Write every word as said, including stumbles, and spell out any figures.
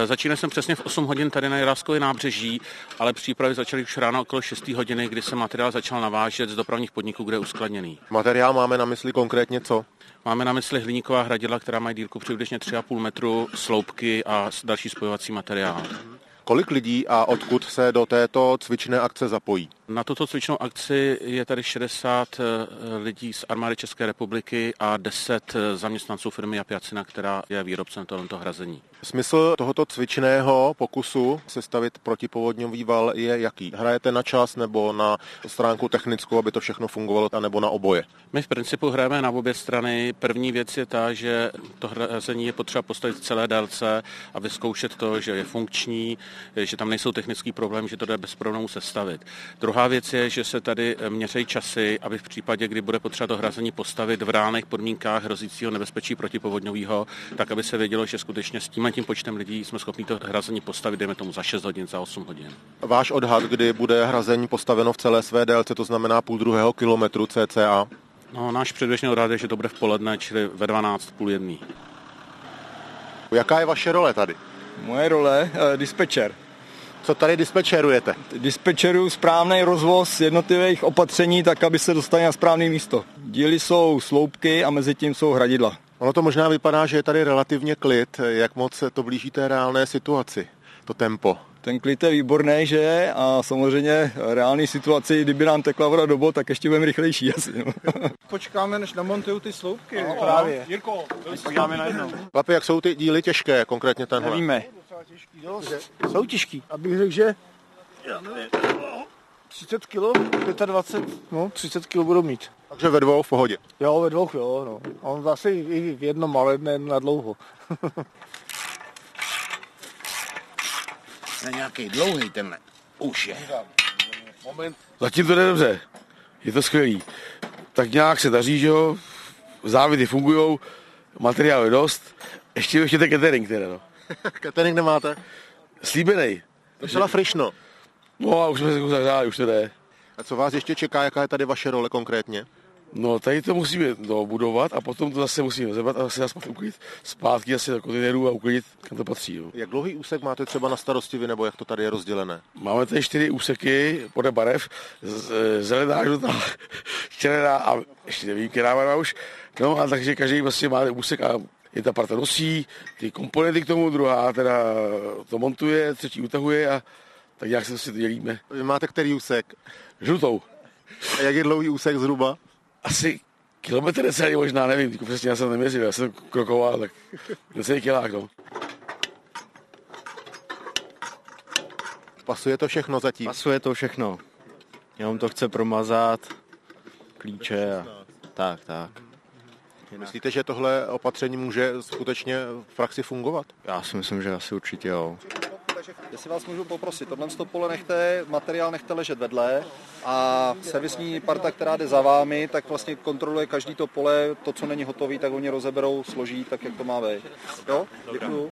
Začínali jsem přesně v osm hodin tady na Jiráskové nábřeží, ale přípravy začaly už ráno okolo šest hodiny, kdy se materiál začal navážet z dopravních podniků, kde je uskladněný. Materiál máme na mysli konkrétně co? Máme na mysli hliníková hradidla, která mají dílku přibližně tři a půl metru, sloupky a další spojovací materiál. Kolik lidí a odkud se do této cvičné akce zapojí? Na tuto cvičnou akci je tady šedesát lidí z armády České republiky a deset zaměstnanců firmy Japiacina, která je výrobcem tohoto hrazení. Smysl tohoto cvičného pokusu sestavit protipovodňový val je jaký? Hrajete na čas nebo na stránku technickou, aby to všechno fungovalo, anebo na oboje? My v principu hrajeme na obě strany. První věc je ta, že to hrazení je potřeba postavit v celé délce a vyzkoušet to, že je funkční, že tam nejsou technický problémy, že to jde bez problémů sestavit. Druhá věc je, že se tady měří časy, aby v případě, kdy bude potřeba to hrazení postavit v reálných podmínkách hrozícího nebezpečí protipovodňového, tak aby se vědělo, že skutečně s tím tím počtem lidí jsme schopni to hrazení postavit, dejme tomu za šest hodin, za osm hodin. Váš odhad, kdy bude hrazení postaveno v celé své délce, to znamená půl druhého kilometru cca? No, náš předběžný odhad je, že to bude v poledne, čili ve dvanáct, půl jedný. Jaká je vaše role tady? Moje role je dispečer. Co tady dispečerujete? Dispečeruju správný rozvoz jednotlivých opatření tak, aby se dostali na správné místo. Díly jsou sloupky a mezi tím jsou hradidla. Ono to možná vypadá, že je tady relativně klid. Jak moc to blíží té reálné situaci, to tempo? Ten klid je výborný, že je, a samozřejmě reálný situaci, kdyby nám tekla voda do bod, tak ještě budeme rychlejší asi. No. Počkáme, než namontují ty sloupky. No, právě. Jirko, podíváme na jedno. Chlapi, jak jsou ty díly těžké, konkrétně tenhle? Nevíme. Jsou těžký. Abych řekl, že já nevím, třicet kilo, dvacet pět, no třicet kilo budou mít. Takže ve dvou v pohodě? Jo, ve dvou, jo, no. A on zase i v jednom, ale ne na dlouho. Je nějaký dlouhý tenhle. Už je. Moment. Zatím to jde dobře. Je to skvělý. Tak nějak se daří, že jo. Závědy fungujou, materiál je dost. Ještě ještě ten catering teda, no. Catering nemáte? Slíbenej. To šla frišno. No a už jsme se zahráli, už to jde. A co vás ještě čeká, jaká je tady vaše role konkrétně? No tady to musíme dobudovat a potom to zase musíme zebrat a zase nás uklidit zpátky zase do kontejnerů a uklidit, kam to patří. Jo. Jak dlouhý úsek máte třeba na starosti vy, nebo jak to tady je rozdělené? Máme tady čtyři úseky podle barev, zelená, žlutá, červená a ještě nevím, která barva už. No a takže každý vlastně má úsek a je ta parta nosí, ty komponenty k tomu, druhá teda to montuje, třetí utahuje a tak nějak se to dělíme. Vy máte který úsek? Žlutou. A jak je dlouhý úsek zhruba? Asi kilometr necelý možná, nevím, přesně já jsem neměřil, já jsem krokoval, tak necelý kilák, no. Pasuje to všechno zatím? Pasuje to všechno. Jenom to chce promazat, klíče a tak, tak. Myslíte, že tohle opatření může skutečně v praxi fungovat? Já si myslím, že asi určitě jo. Jestli vás můžu poprosit, tohle pole nechte, materiál nechte ležet vedle a servisní parta, která jde za vámi, tak vlastně kontroluje každý to pole, to, co není hotový, tak oni rozeberou, složí, tak jak to má být. Jo? Děkuju.